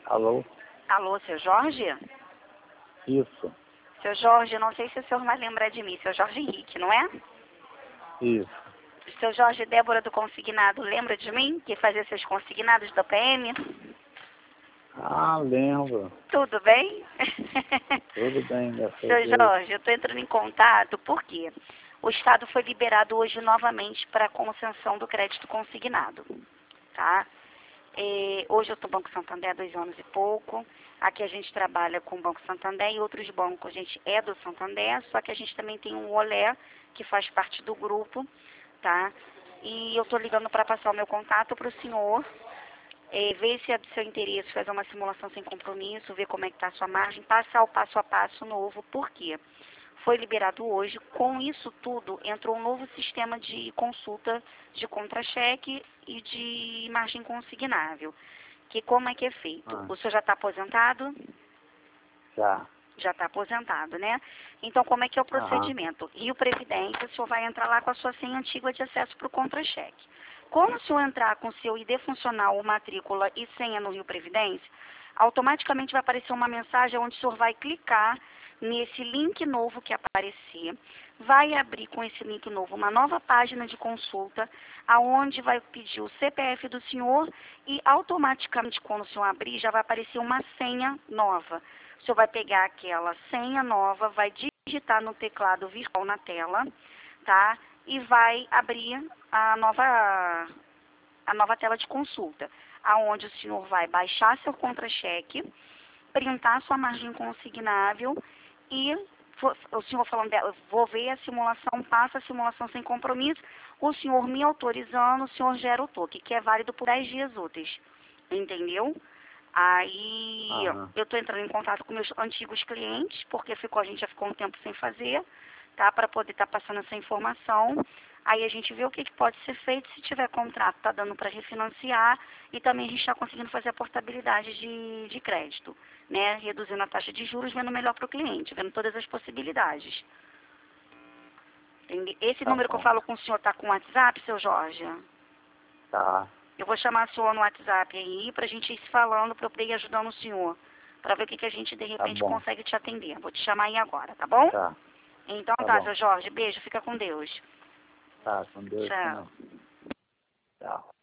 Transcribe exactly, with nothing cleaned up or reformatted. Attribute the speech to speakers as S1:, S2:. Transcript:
S1: Alô?
S2: Alô, seu Jorge?
S1: Isso,
S2: Seu Jorge, não sei se o senhor vai lembrar de mim, seu Jorge Henrique, não é?
S1: isso.
S2: Seu Jorge Débora do Consignado, lembra de mim? Que fazia seus consignados da P M?
S1: Ah, lembro.
S2: Tudo bem?
S1: Tudo bem, graças a
S2: Seu
S1: Deus.
S2: Jorge, eu estou entrando em contato porque o Estado foi liberado hoje novamente para a concessão do crédito consignado, tá? É, hoje eu estou no Banco Santander há dois anos e pouco. Aqui a gente trabalha com o Banco Santander e outros bancos. A gente é do Santander, só que a gente também tem um Olé, que faz parte do grupo, tá? E eu estou ligando para passar o meu contato para o senhor, é, ver se é do seu interesse fazer uma simulação sem compromisso, ver como é que está a sua margem, passar o passo a passo novo. Por quê? Foi liberado hoje. Com isso tudo, entrou um novo sistema de consulta de contra-cheque e de margem consignável. Que como é que é feito?
S1: Ah,
S2: O senhor já está aposentado?
S1: já.
S2: Já está aposentado, né? Então, como é que é o
S1: Aham.
S2: procedimento? Rio Previdência, o senhor vai entrar lá com a sua senha antiga de acesso para o contra-cheque. Quando o senhor entrar com o seu I D funcional ou matrícula e senha no Rio Previdência, automaticamente vai aparecer uma mensagem onde o senhor vai clicar nesse link novo que aparecer, vai abrir com esse link novo uma nova página de consulta, aonde vai pedir o C P F do senhor e automaticamente quando o senhor abrir já vai aparecer uma senha nova. O senhor vai pegar aquela senha nova, vai digitar no teclado virtual na tela, tá? E vai abrir a nova, a nova tela de consulta, aonde o senhor vai baixar seu contra-cheque, printar sua margem consignável e o senhor falando dela, vou ver a simulação, passa a simulação sem compromisso, o senhor me autorizando, o senhor gera o toque, que é válido por dez dias úteis, entendeu? Aí
S1: Aham.
S2: eu estou entrando em contato com meus antigos clientes, porque ficou, a gente já ficou um tempo sem fazer, tá? Para poder estar tá passando essa informação. Aí a gente vê o que, que pode ser feito, se tiver contrato, tá dando para refinanciar e também a gente está conseguindo fazer a portabilidade de, de crédito, né? Reduzindo a taxa de juros, vendo melhor para o cliente, vendo todas as possibilidades. Entende? Esse
S1: Tá
S2: número que eu
S1: bom.
S2: falo com o senhor tá com WhatsApp, seu Jorge?
S1: Tá.
S2: Eu vou chamar a senhor no WhatsApp aí pra gente ir se falando, pra eu poder ir ajudando o senhor. Pra ver o que, que a gente de
S1: Tá
S2: repente
S1: bom.
S2: consegue te atender. Vou te chamar aí agora, tá bom?
S1: Tá.
S2: Então
S1: Tá
S2: tá,
S1: bom.
S2: seu Jorge. Beijo, fica com Deus.
S1: Tá, com Deus
S2: Tchau.
S1: também. Tchau.